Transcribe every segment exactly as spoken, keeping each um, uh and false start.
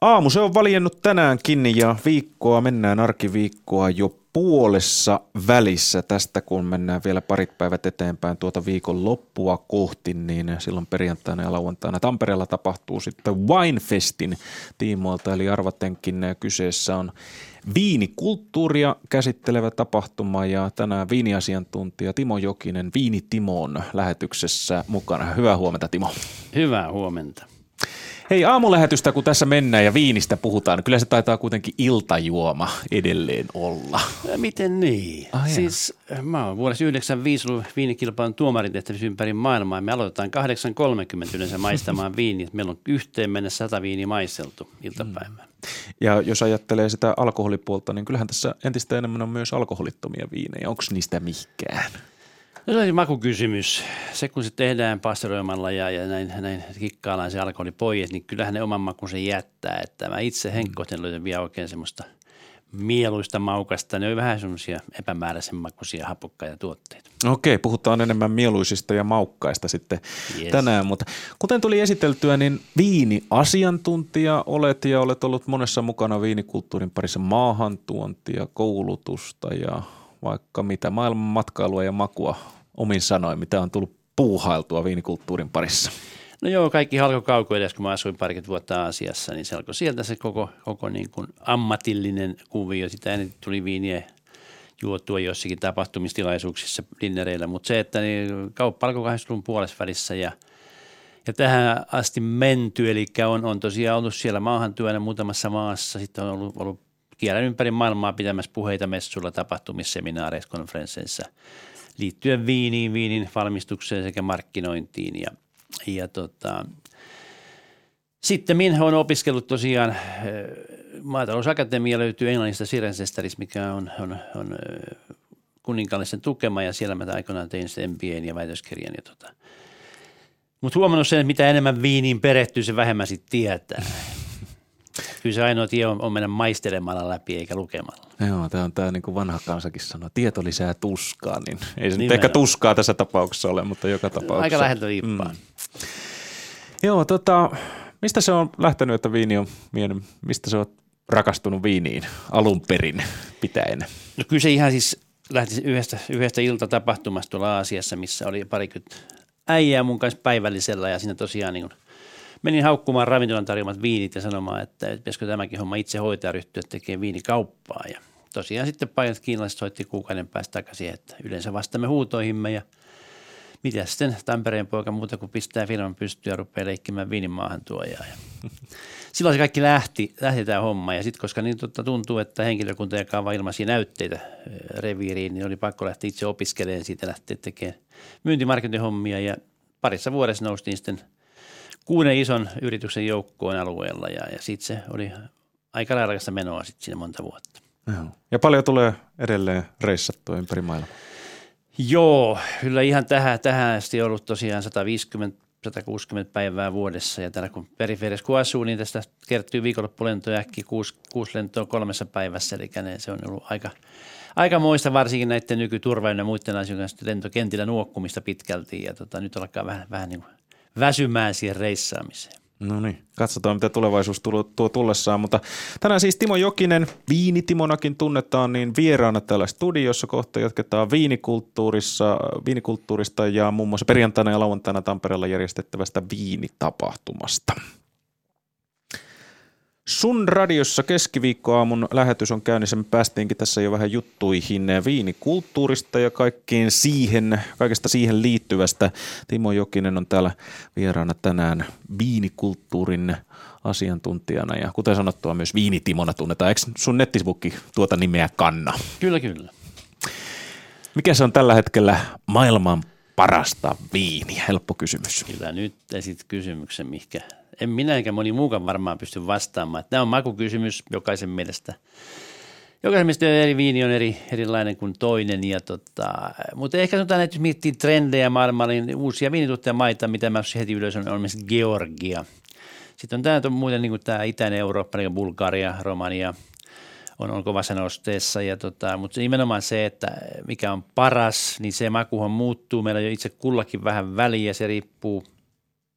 Aamu se on valjennut tänäänkin ja viikkoa mennään arkiviikkoa jo puolessa välissä. Tästä kun mennään vielä parit päivät eteenpäin tuota viikon loppua kohti, niin silloin perjantaina ja lauantaina Tampereella tapahtuu sitten Winefestin tiimoilta. Eli arvatenkin kyseessä on viinikulttuuria käsittelevä tapahtuma ja tänään viiniasiantuntija Timo Jokinen Viini Timon lähetyksessä mukana. Hyvää huomenta, Timo. Hyvää huomenta. Hei, aamulähetystä kun tässä mennään ja viinistä puhutaan, niin kyllä se taitaa kuitenkin iltajuoma edelleen olla. Miten niin? Ah, siis mä oon vuodessa yhdeksänkymmentäviisi ollut viinikilpailun tuomaritehtävissä ympäri maailmaa. Me aloitetaan kahdeksan kolmekymmentä yleensä maistamaan viiniä. Meillä on yhteen mennessä sata viiniä maisteltu iltapäivään. Ja jos ajattelee sitä alkoholipuolta, niin kyllähän tässä entistä enemmän on myös alkoholittomia viinejä. Onko niistä mihinkään? No se on makukysymys. Se kun se tehdään pasteroimalla ja, ja näin, näin kikkaillaan se alkoholi pois, niin kyllähän ne oman makunsa jättää. Että mä itse henkkohten löytän vielä oikein semmoista mieluista maukasta. Ne on vähän semmoisia epämääräisen makuisia hapukkaita tuotteita. Okei, puhutaan enemmän mieluisista ja maukkaista sitten Yes. tänään. Mutta kuten tuli esiteltyä, niin viiniasiantuntija olet ja olet ollut monessa mukana viinikulttuurin parissa maahantuontia, koulutusta ja vaikka mitä maailman matkailua ja makua omin sanoin, mitä on tullut puuhailtua viinikulttuurin parissa. No joo, kaikki alkoi kauko edes, kun mä asuin parikymmentä vuotta Aasiassa, niin se alkoi sieltä se koko, koko niin kuin ammatillinen kuvio. Sitä ennen tuli viiniä juotua jossakin tapahtumistilaisuuksissa, dinnereillä, mutta se, että niin kauppa alkoi kahdeksankymmentäluvun puolessa välissä ja, ja tähän asti menty, eli on, on tosiaan ollut siellä maahantyönä muutamassa maassa, sitten on ollut, ollut kierrän ympäri maailmaa pitämässä puheita messuilla, tapahtumissa, seminaareissa, konferensseissa liittyen viiniin, viinin valmistukseen sekä markkinointiin. Ja, ja tota, sitten minä olen opiskellut tosiaan, maatalousakatemia löytyy Englannista Cirencesteristä, mikä on, on, on kuninkaallisen tukema ja siellä mä aikoinaan tein sen M B A:n ja väitöskirjan. Tota. Mutta huomannut sen, että mitä enemmän viiniin perehtyy, se vähemmän sitten tietää. Kyllä se ainoa tie on, on mennä maistelemalla läpi eikä lukemalla. Joo, tämä on tämä niin kuin vanha kansakin sanoo, tieto lisää tuskaa, niin ei se nyt ehkä tuskaa tässä tapauksessa ole, mutta joka tapauksessa. Aika läheltä liippaa. Mm. Joo, tota, mistä se on lähtenyt, että viini on mielen, mistä se on rakastunut viiniin alun perin pitäen? No kyllä se ihan siis lähti yhdestä, yhdestä iltatapahtumasta tuolla Aasiassa, missä oli parikymmentä äijää mun kanssa päivällisellä ja siinä tosiaan niin kuin menin haukkumaan ravintolan tarjoamat viinit ja sanomaan, että pitäisikö tämäkin homma itse hoitaa ryhtyä tekemään viinikauppaa. Ja tosiaan sitten paikat kiinalaiset soitti kuukauden päästä takaisin, että yleensä vastaamme huutoihimme ja mitä sitten Tampereen poika muuta kuin pistää firman pystyyn ja rupeaa leikkimään viinin maahantuojaa. Ja silloin se kaikki lähti, lähti tämä homma ja sitten koska niin tuntuu, että henkilökunta jakaa vain ilmaisia näytteitä reviiriin, niin oli pakko lähteä itse opiskelemaan siitä lähteä tekemään myyntimarkkinointihommia ja parissa vuodessa noustiin sitten kuuden ison yrityksen joukkoon alueella ja, ja sitten se oli aika rairakasta menoa sitten siinä monta vuotta. Joo. Ja paljon tulee edelleen reissattua ympäri maailmaa. Joo, kyllä ihan tähän, tähän asti on ollut tosiaan sata viisikymmentä satakuusikymmentä päivää vuodessa ja täällä kun periferiassa kun asuu, niin tästä kertyy viikonloppulentoja äkkiä kuusi, kuusi lentoa kolmessa päivässä, eli se on ollut aika, aika moista varsinkin näiden nykyturvaiden ja muiden asioiden kanssa lentokentillä nuokkumista pitkälti ja tota, nyt alkaa vähän, vähän niin kuin väsymään siihen reissaamiseen. No niin, katsotaan mitä tulevaisuus tuo tullessaan, mutta tänään siis Timo Jokinen, Viinitimonakin tunnetaan, niin vieraana täällä studiossa kohta jatketaan viinikulttuurissa, viinikulttuurista ja muun muassa perjantaina ja lauantaina Tampereella järjestettävästä viinitapahtumasta. Sun radiossa keskiviikkoaamun lähetys on käynnissä. Me päästiinkin tässä jo vähän juttuihin viinikulttuurista ja kaikkiin siihen, kaikesta siihen liittyvästä. Timo Jokinen on täällä vieraana tänään viinikulttuurin asiantuntijana ja kuten sanottua myös Viinitimona tunnetaan. Eikö sun nettisivukki tuota nimeä kanna? Kyllä, kyllä. Mikä se on tällä hetkellä maailman parasta viiniä? Helppo kysymys. Kyllä nyt esit kysymyksen, mihinkä en minä eikä moni muukaan varmaan pysty vastaamaan. Tämä on makukysymys jokaisen mielestä. Jokaisen mielestä eri viini on eri, erilainen kuin toinen. Ja tota, mutta ehkä sanotaan, että jos miettii trendejä maailmalla, niin uusia viinituottajamaita, mitä mä heti ylös on, on myös Georgia. Sitten on tämä on muuten niin kuin tämä itäinen Eurooppa, niin kuin Bulgaria, Romania on, on kovassa nosteessa. Ja tota, mutta nimenomaan se, että mikä on paras, niin se makuhan muuttuu. Meillä on jo itse kullakin vähän väliä, se riippuu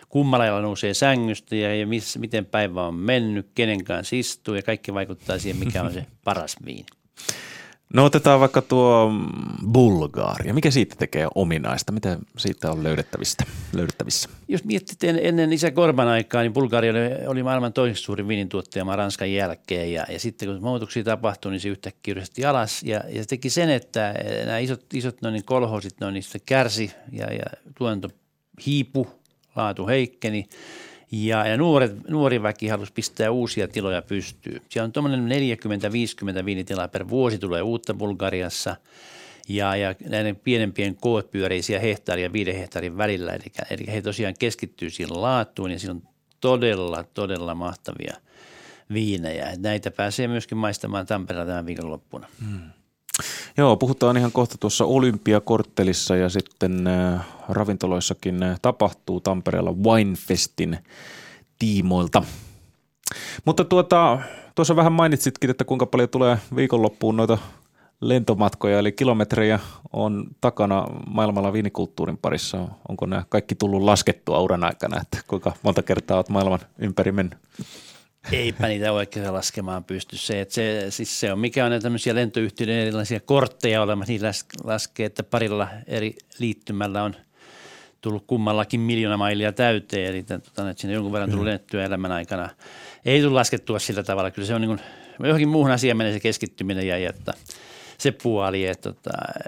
kummalla ajalla nousee sängystä ja, ja miss, miten päivä on mennyt, kenen kanssa istuu ja kaikki vaikuttaa siihen, mikä on se paras viini. No otetaan vaikka tuo Bulgaria. Mikä siitä tekee ominaista? Mitä siitä on löydettävissä? löydettävissä? Jos miettii ennen isä Gorban aikaa, niin Bulgaria oli, oli maailman toiseksi suurin viinintuottaja Ranskan jälkeen. Ja, ja sitten kun muutoksia tapahtui, niin se yhtäkkiä yhdesti alas. Ja, ja se teki sen, että nämä isot, isot noin kolhoosit noin niistä kärsi ja, ja tuotanto hiipu, laatu heikkeni. Ja, ja nuoret, nuori väki halusi pistää uusia tiloja pystyyn. Siellä on tuommoinen neljäkymmentä viisikymmentä viinitilaa per vuosi tulee uutta Bulgariassa. Ja, ja näiden pienempien koot pyörii siellä hehtaarin ja viiden hehtaarin välillä. Eli, eli he tosiaan keskittyy siihen laatuun ja siinä on todella, todella mahtavia viinejä. Näitä pääsee myöskin maistamaan Tampereella tämän viikonloppuna. Hmm. Joo, puhutaan ihan kohta tuossa Olympiakorttelissa ja sitten äh, ravintoloissakin äh, tapahtuu Tampereella Winefestin tiimoilta. Mutta tuota, tuossa vähän mainitsitkin, että kuinka paljon tulee viikonloppuun noita lentomatkoja, eli kilometrejä on takana maailmalla viinikulttuurin parissa. Onko nämä kaikki tullut laskettua uran aikana, että kuinka monta kertaa olet maailman ympäri mennyt? Eipä niitä oikein laskemaan pysty. Se, että se, siis se on mikä on näitä tämmöisiä lentoyhtiöiden erilaisia kortteja olemassa. Niillä laskee, että parilla eri liittymällä on tullut kummallakin miljoona mailia täyteen. Eli tota, että siinä jonkun verran tullut lennettyä elämän aikana. Ei tule laskettua sillä tavalla. Kyllä se on niin kuin, johonkin muuhun asiaan menee se keskittyminen ja, ja että se puoli. Että, että,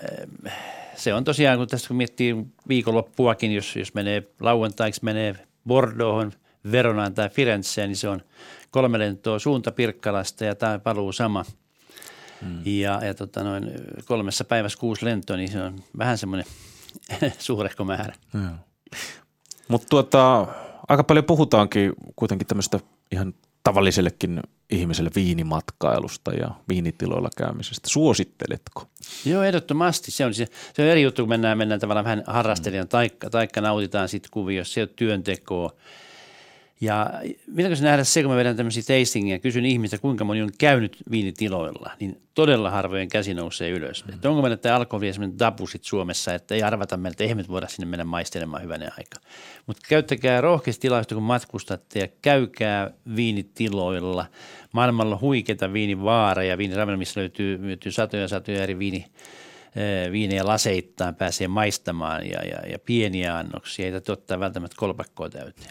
se on tosiaan, kun tässä kun miettii viikonloppuakin, jos, jos menee lauantaiksi, menee Bordeauxhon, Veronaan tai Firenzeen, niin se on kolme lentoa suunta Pirkkalasta ja tämä paluu sama. Hmm. Ja, ja tota noin, kolmessa päivässä kuusi lentoa, niin se on vähän semmoinen suurehko määrä. Hmm. Mutta tuota, aika paljon puhutaankin kuitenkin tämmöistä ihan tavallisellekin ihmiselle viinimatkailusta ja viinitiloilla käymisestä. Suositteletko? Joo, ehdottomasti. Se on, se, se on eri juttu, kun mennään, mennään tavallaan vähän harrastelijan, taikka, taikka nautitaan sitten kuviossa, se on työntekoa. Ja milloin se nähdä se, kun mä vedän tämmöisiä tastingia, kysyn ihmistä, kuinka moni on käynyt viinitiloilla, niin todella harvojen käsi nousee ylös. Mm. Että onko meillä tämä alkoholi esimerkiksi tabu sit Suomessa, että ei arvata meiltä, eihän me voida sinne mennä maistelemaan hyvänen aika. Mutta käyttäkää rohkeasti tilausta, kun matkustatte ja käykää viinitiloilla. Maailmalla on huikeita viinivaareja, viiniravintola, missä löytyy, löytyy satoja satoja eri viini, viinejä laseittain, pääsee maistamaan ja, ja, ja pieniä annoksia, ei täytyy ottaa välttämättä kolpakkoa täyteen.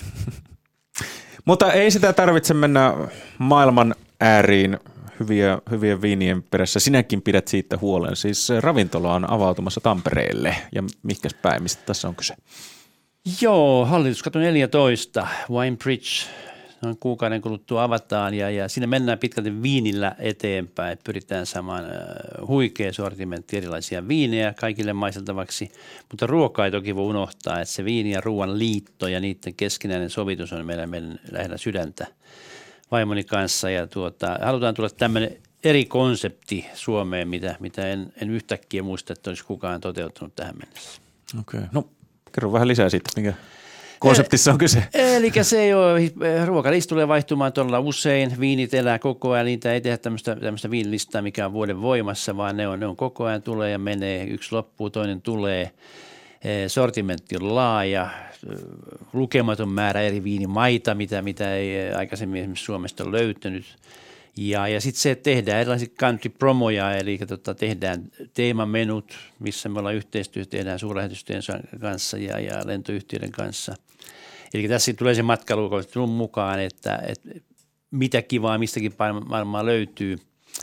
Mutta ei sitä tarvitse mennä maailman ääriin hyviä, hyvien viinien perässä. Sinäkin pidät siitä huolen. Siis ravintola on avautumassa Tampereelle. Ja mihinkäs päin, mistä tässä on kyse? Joo, Hallituskatu neljätoista, Wine Bridge. Noin kuukauden kuluttua avataan ja, ja siinä mennään pitkälti viinillä eteenpäin. Pyritään saamaan äh, huikea sortimentti erilaisia viinejä kaikille maisteltavaksi, mutta ruokaa ei toki voi unohtaa, että se viini ja ruoan liitto ja niiden keskinäinen sovitus on meillä, meidän lähellä sydäntä vaimoni kanssa. Ja tuota, halutaan tulla tämmöinen eri konsepti Suomeen, mitä, mitä en, en yhtäkkiä muista, että olisi kukaan toteuttanut tähän mennessä. Okei, okay. No kerro vähän lisää siitä, mikä konseptissa on kyse. Eli se ei ole, ruokalista tulee vaihtumaan todella usein, viinit elää koko ajan, niitä ei tehdä tämmöistä, tämmöistä viinilistaa, mikä on vuoden voimassa, vaan ne on, ne on koko ajan tulee ja menee, yksi loppuu, toinen tulee. Sortimentti on laaja, lukematon määrä eri viinimaita, mitä, mitä ei aikaisemmin esimerkiksi Suomesta ole löytynyt. Ja, ja sitten se, että tehdään erilaisia country-promoja, eli tota, tehdään teemamenut, missä me ollaan yhteistyössä, tehdään suurlähetystyön kanssa ja, ja lentoyhtiöiden kanssa. Eli tässä tulee se matkailu mukaan, että, että mitä kivaa mistäkin maailmaa löytyy.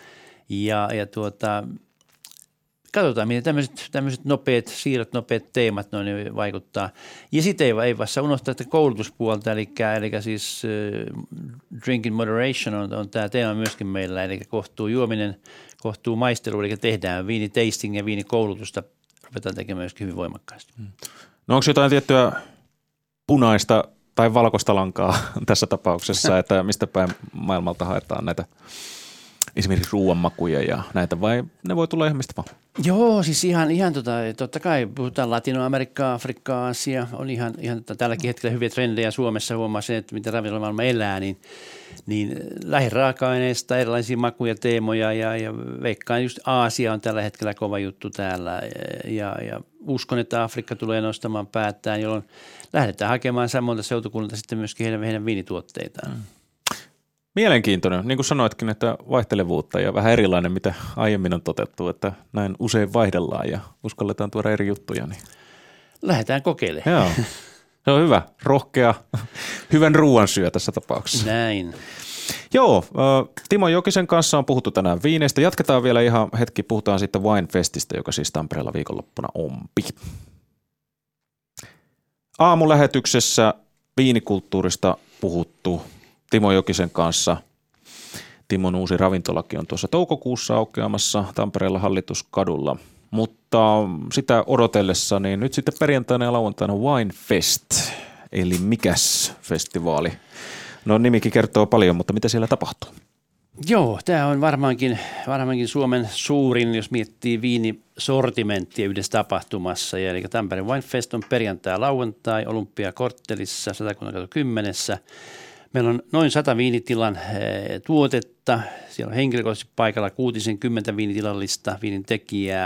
Ja, ja tuota, katsotaan, miten tämmöiset, tämmöiset nopeat siirrot, nopeat teemat noin vaikuttaa. Ja sitten ei, ei vasta unohtaa, että koulutuspuolta, eli, eli siis uh, drink in moderation on, on tämä teema myöskin meillä, eli kohtuu juominen, kohtuu maistelu, eli tehdään viinitasting ja viinikoulutusta, ruvetaan tekemään myöskin hyvin voimakkaasti. No onko jotain tiettyä punaista tai valkoista lankaa tässä tapauksessa, että mistä päin maailmalta haetaan näitä esimerkiksi ruoanmakuja ja näitä, vai ne voi tulla ihan mistä vaan? Joo, siis ihan, ihan tota, totta kai puhutaan Latinoamerikkaa, Afrikkaa, Aasia, on ihan, ihan tälläkin hetkellä hyviä trendejä Suomessa, huomaa se, että miten ravintolamaailma elää, niin, niin lähiraaka-aineista erilaisia makuja, teemoja ja, ja veikkaan just Aasia on tällä hetkellä kova juttu täällä ja, ja uskon, että Afrikka tulee nostamaan päättään, jolloin lähdetään hakemaan samoilta seutukunnilta sitten myöskin heidän, heidän viinituotteitaan. Mm. Mielenkiintoinen, niin kuin sanoitkin, että vaihtelevuutta ja vähän erilainen, mitä aiemmin on toteutettu, että näin usein vaihdellaan ja uskalletaan tuoda eri juttuja. Niin. Lähdetään kokeilemaan. Joo, se on hyvä, rohkea, hyvän ruoan syö tässä tapauksessa. Näin. Joo, Timo Jokisen kanssa on puhuttu tänään viineistä. Jatketaan vielä ihan hetki, puhutaan sitten Winefestistä, joka siis Tampereella viikonloppuna ompi. Aamulähetyksessä viinikulttuurista puhuttu Timo Jokisen kanssa. Timon uusi ravintolaki on tuossa toukokuussa aukeamassa Tampereella Hallituskadulla, mutta sitä odotellessa niin nyt sitten perjantaina ja lauantaina Winefest, eli mikäs festivaali? No nimikin kertoo paljon, mutta mitä siellä tapahtuu? Joo, tämä on varmaankin, varmaankin Suomen suurin, jos miettii viinisortimenttia yhdessä tapahtumassa. Ja eli Tampereen Winefest on perjantai ja lauantai Olympiakorttelissa Satakunnan kymmenessä. Meillä on noin sata viinitilan tuotetta. Siellä on henkilökohtaisesti paikalla kuusikymmentä viinitilallista, viinin tekijää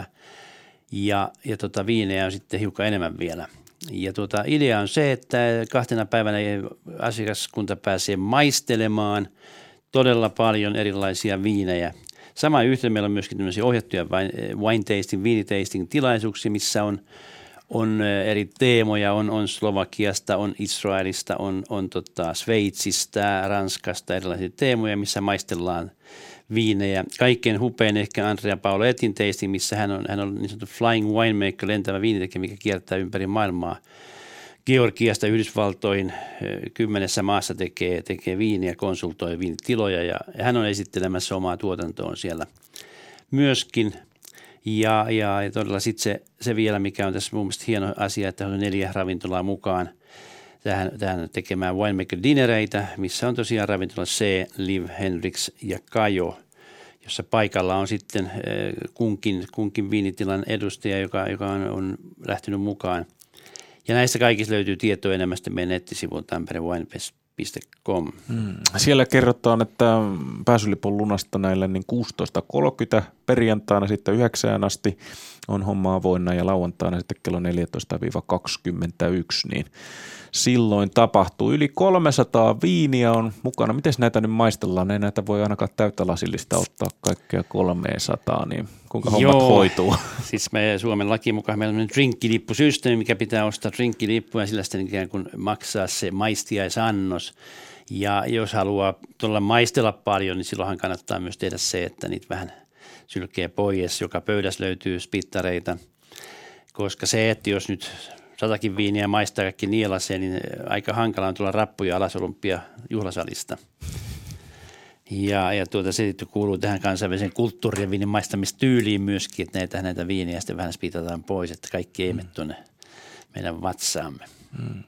ja, ja tota, viinejä on sitten hiukan enemmän vielä. Ja tuota, idea on se, että kahtena päivänä asiakaskunta pääsee maistelemaan todella paljon erilaisia viinejä. Sama yhteen meillä on myöskin tämmöisiä ohjattuja wine tasting, viinitasting tilaisuuksia, missä on, on eri teemoja, on, on Slovakiasta, on Israelista, on, on tota Sveitsistä, Ranskasta, erilaisia teemoja, missä maistellaan viinejä. Kaikkein hupein ehkä Andrea Pauletin tasting, missä hän on, hän on niin sanottu flying winemaker, lentävä viinitekijä, mikä kiertää ympäri maailmaa. Georgiasta Yhdysvaltoihin kymmenessä maassa tekee, tekee viiniä, konsultoi viinitiloja ja hän on esittelemässä omaa tuotantoon siellä myöskin. Ja, ja, ja todella sitten se, se vielä, mikä on tässä mun mielestä hieno asia, että on neljä ravintolaa mukaan tähän, tähän tekemään winemaker-dinereitä, missä on tosiaan ravintola C, Liv, Hendrix ja Kajo, jossa paikalla on sitten kunkin, kunkin viinitilan edustaja, joka, joka on, on lähtenyt mukaan. Ja näistä kaikista löytyy tietoa enemmän sitten meidän nettisivuilta tamperewinefest piste com. Hmm. Siellä kerrotaan, että pääsylipun lunasta näille niin kuusitoista kolmekymmentä perjantaina sitten yhdeksään asti on homma avoinna ja lauantaina sitten kello neljätoista kaksikymmentäyksi, niin silloin tapahtuu. Yli kolmesataa viiniä on mukana. Miten näitä nyt maistellaan? Ei näitä voi ainakaan täyttä lasillista ottaa kaikkea kolmesataa, niin kuinka hommat Joo. hoituu? Siis me Suomen laki mukaan meillä on drinkkilippusysteemi, mikä pitää ostaa drinkkilippu ja sillä sitten ikään kuin maksaa se maistijaisannos. Ja jos haluaa tuolla maistella paljon, niin silloinhan kannattaa myös tehdä se, että niitä vähän sylkee pois. Joka pöydässä löytyy spittareita, koska se, että jos nyt satakin viiniä maistaa kaikki nielaseen, niin aika hankala on tulla rappuja alas Olympia juhlasalista. Ja, ja tuota, se kuuluu tähän kansainväliseen kulttuuri- ja viinin maistamistyyliin myöskin, että näitä, näitä viiniä sitten vähän spitataan pois, että kaikki ei mene tuonne meidän vatsaamme. Mm.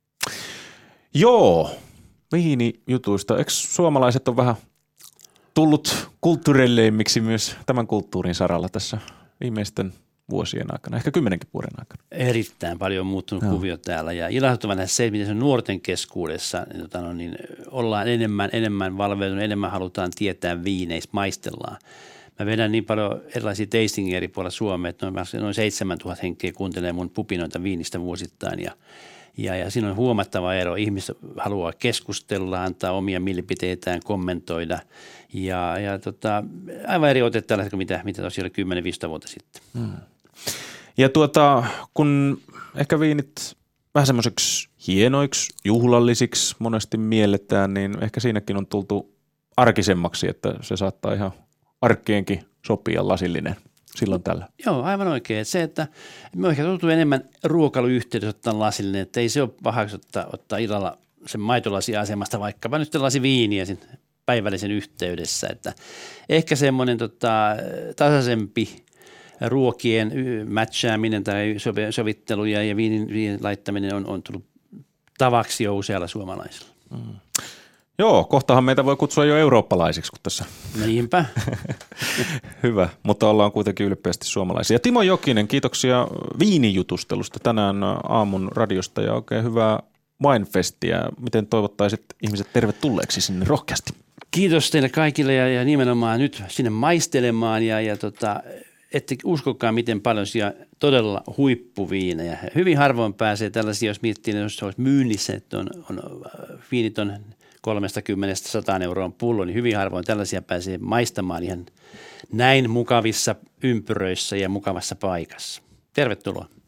Joo, viinijutuista. Eikö suomalaiset on vähän tullut kulttuurilleimmiksi myös tämän kulttuurin saralla tässä viimeisten vuosien aikana, ehkä kymmenenkin vuoden aikana? Erittäin paljon on muuttunut Joo. kuvio täällä ja ilahduttavana se, miten se nuorten keskuudessa niin, tota, no, niin, ollaan enemmän, enemmän valveutunut, enemmän halutaan tietää viineistä, maistellaan. Mä vedän niin paljon erilaisia tastingia eri puolilla Suomea, että noin, noin seitsemäntuhatta henkeä kuuntelee mun pupinoita viinistä vuosittain ja Ja, ja siinä on huomattava ero. Ihmiset haluaa keskustella, antaa omia mielipiteitään, kommentoida. Ja, ja tota, aivan eri ote tällä kuin mitä, mitä tosiaan kymmenen viisitoista vuotta sitten. Hmm. Ja tuota, kun ehkä viinit vähän semmoiseksi hienoiksi, juhlallisiksi monesti mielletään, niin ehkä siinäkin on tultu arkisemmaksi, että se saattaa ihan arkkienkin sopia lasillinen. Silloin tällä. Joo, aivan oikein. Se, että me on ehkä tultu enemmän ruokailuyhteydessä ottaa lasillinen, että ei se ole pahaksi ottaa, ottaa illalla sen maitolasi-asemasta vaikkapa nyt lasi viiniä sen päivällisen yhteydessä. Että ehkä semmoinen tota, tasaisempi ruokien matchaaminen tai sovittelu ja viinin, viinin laittaminen on, on tullut tavaksi jo usealla suomalaisella. Mm. Joo, kohtahan meitä voi kutsua jo eurooppalaisiksi, kun tässä. Niinpä. Hyvä, mutta ollaan kuitenkin ylpeästi suomalaisia. Timo Jokinen, kiitoksia viinijutustelusta tänään aamun radiosta ja oikein hyvää Winefestiä. Miten toivottaisit ihmiset tervetulleeksi sinne rohkeasti? Kiitos teille kaikille ja, ja nimenomaan nyt sinne maistelemaan ja, ja tota, ette uskokaan miten paljon siellä todella huippuviinejä. Hyvin harvoin pääsee tällaisia, jos miettii, jos se olisi myynnissä, että on, on, viinit on kolmekymmentä sataan euroon pullo, niin hyvin harvoin tällaisia pääsee maistamaan ihan näin mukavissa ympyröissä ja mukavassa paikassa. Tervetuloa.